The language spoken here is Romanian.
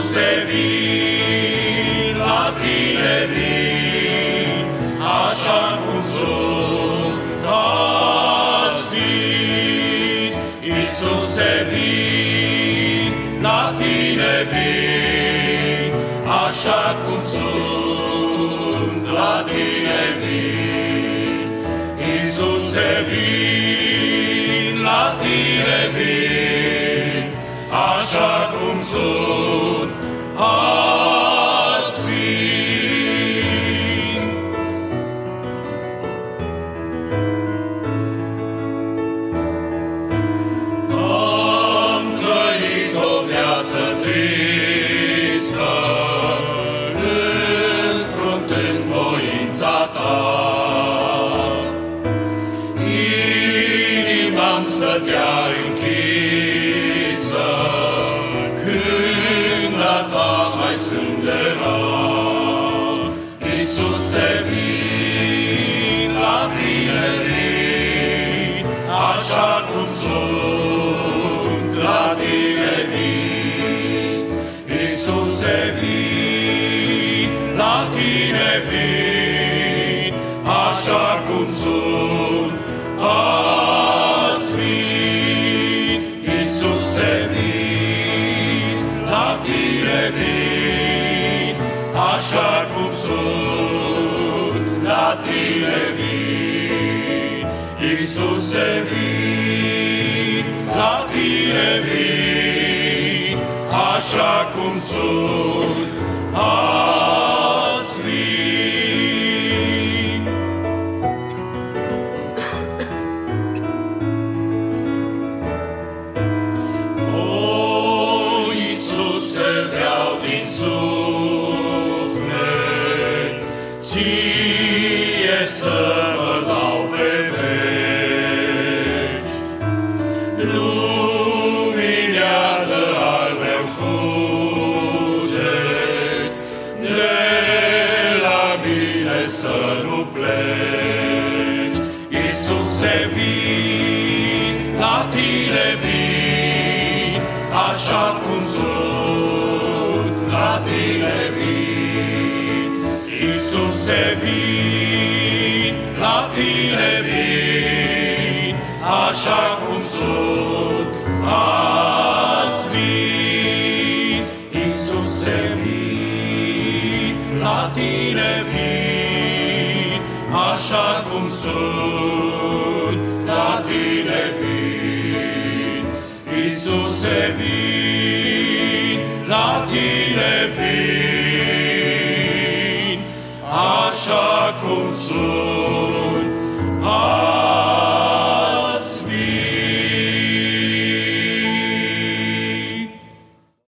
Iisuse, vin, la Tine vin, așa cum sunt azi vin. Iisuse, vin, la Tine vin, așa cum sunt, la Tine vin. Iisuse, vin, la Tine vin, așa cum sunt azi vin. Am trăit o viață tristă, înfruntând voința Ta. Inima-mi stătea închisă când a Ta mai sângera. Iisuse, vin, la Tine vin, așa cum sunt, la Tine vin. Iisuse, vin, la Tine vin, așa cum sunt azi vin. Iisuse, vin, la Tine vin, așa cum sunt, la Tine vin. Iisuse, vin, la Tine vin, așa cum sunt azi vin. O, Iisuse, vreau din suflet Ție să mă dau pe veci. Luminează al meu cuget, de la mine să nu pleci. Iisuse, vin, la Tine vin, așa cum sunt, la Tine vin. Iisuse, vin, la Tine vin, așa cum sunt azi vin. Iisuse, vin, la Tine vin, așa cum sunt, la Tine vin. Iisuse, vin, la Tine vin,